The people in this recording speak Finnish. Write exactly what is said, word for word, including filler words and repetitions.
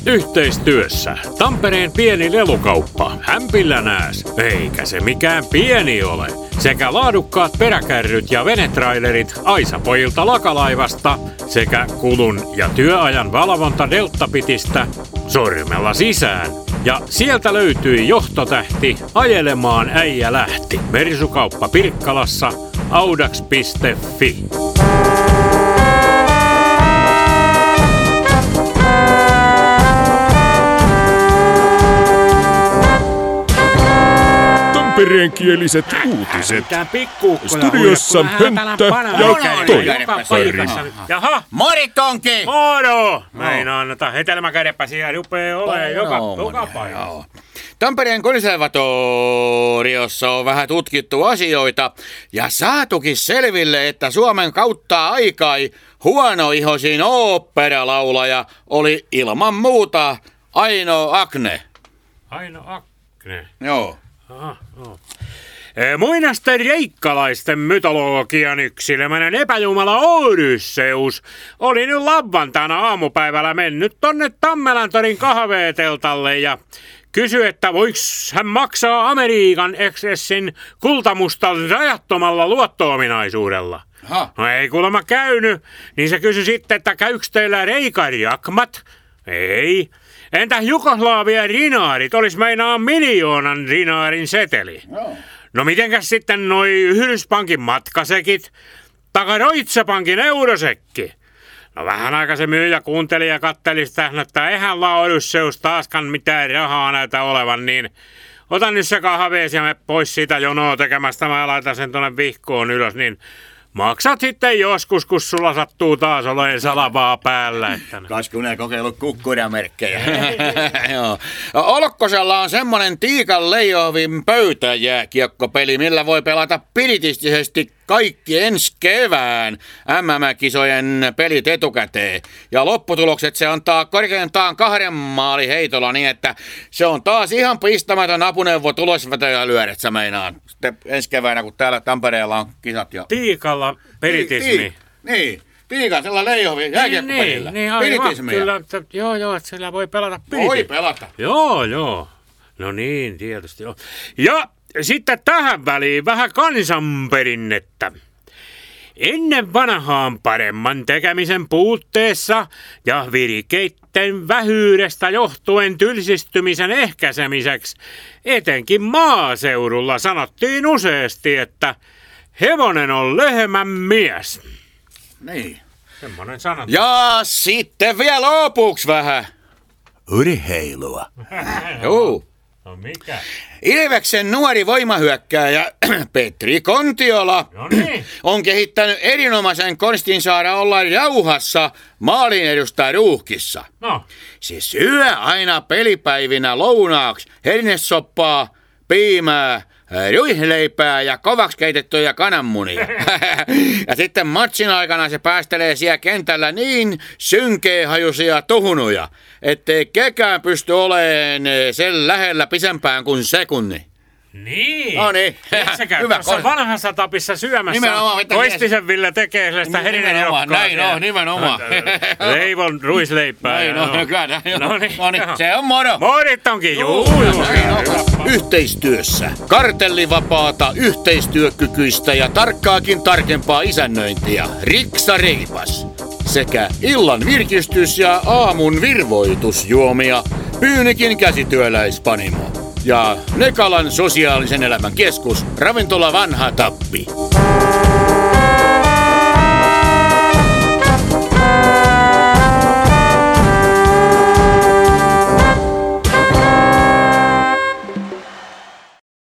Yhteistyössä Tampereen pieni lelukauppa Hämpilänääs, eikä se mikään pieni ole. Sekä laadukkaat peräkärryt ja venetrailerit Aisapojilta Lakalaivasta sekä kulun ja työajan valvonta Deltapitistä sormella sisään. Ja sieltä löytyi johtotähti ajelemaan äijä lähti. Mersukauppa Pirkkalassa audax piste fi. Tampereenkieliset uutiset. Studiossa Hönttä ja Toivari. Jaha. Mori Tonki! Moro! Meinaan, että hetelmäkädepä siellä rupeaa olemaan joka, joka paikassa. Tampereen konservatoriossa on vähän tutkittu asioita ja saatukin selville, että Suomen kautta aikai huonoihoisin oopperalaulaja oli ilman muuta Aino Akne. Aino Akne? Joo. Aha, no. Muinaisten reikkalaisten mytologian yksilömänä epäjumala Odysseus oli nyt lauantaina aamupäivällä mennyt tonne Tammelantorin kahveeteltalle ja kysyi, että voiks hän maksaa Amerikan Expressin kultamustan rajattomalla luotto-ominaisuudella. No ei kuulemma käynyt, niin se kysyi sitten, että käyks teillä reikariakmat? Ei. Entä Jugoslavian rinaarit, olis meinaa miljoonan rinaarin seteli? No, no mitenkäs sitten noi Yhdyspankin matkasekit, taka Deutsche Bankin eurosekki? No vähän aika se myyjä kuunteli ja katteli sitä, että eihän vaan Odysseus taaskaan mitään rahaa näytä olevan, niin otan nyt se kahveesi ja me pois siitä jonoa tekemästä, mä laitan sen tonne vihkoon ylös, niin maksat sitten joskus, kun sulla sattuu taas oleen salavaa päällä. Kas kun ei kokeillut kukkuramerkkejä. Olkkosella on semmonen tiikan leijoavin pöytäjääkiekkopeli, millä voi pelata piritistisesti kaikki ensi kevään M M-kisojen pelit etukäteen. Ja lopputulokset se antaa korkeintaan kahden maalin heitolla niin, että se on taas ihan pistämätön apuneuvo tulosvetoja lyödät, sä meinaan. Sitten ensi keväänä, kun täällä Tampereella on kisat jo. Tiikalla peritismi. Niin, niin. Tiikasella leijoavin jääkiekkopelillä. Niin, niin, piritismiä. Kyllä, että, joo, joo, että sillä voi pelata piritismiä. Voi pelata. Joo, joo. No niin, tietysti joo. Ja sitten tähän väliin vähän kansanperinnettä. Ennen vanhaan paremman tekemisen puutteessa ja virikeitten vähyydestä johtuen tylsistymisen ehkäisemiseksi, etenkin maaseudulla sanottiin useasti, että hevonen on lehmän mies. Niin. Semmoinen sanonta. Ja sitten vielä lopuksi vähän urheilua. Joo. No mikä? Ilveksen nuori voimahyökkääjä Petri Kontiola no niin. on kehittänyt erinomaisen konstin saada olla rauhassa maalin edustaja ruuhkissa. No. Se syö aina pelipäivinä lounaaksi hernesoppaa, piimää, ruisleipää ja kovaksi keitettyjä kananmunia. Ja sitten matsin aikana se päästelee siellä kentällä niin synkeähajuisia tuhunuja, ettei kekään pysty olemaan sen lähellä pisempään kuin sekunni. Niin. No niin. Se käy tuossa vanhassa tapissa syömässä. Nimenomaan. Koistisen Ville tekee sellaista herinenjokkaa. Näin on, nimenomaan. Leivon ruisleipää. Näin on, no, kyllä. No niin. No niin, se on moro. Morit onkin, juu, juu. Yhteistyössä. Kartellivapaata, yhteistyökykyistä ja tarkkaakin tarkempaa isännöintiä. Riksa Reipas. Sekä illan virkistys- ja aamun virvoitusjuomia. Pyynikin käsityöläispanimo. Ja Nekalan sosiaalisen elämän keskus, ravintola Vanha Tappi.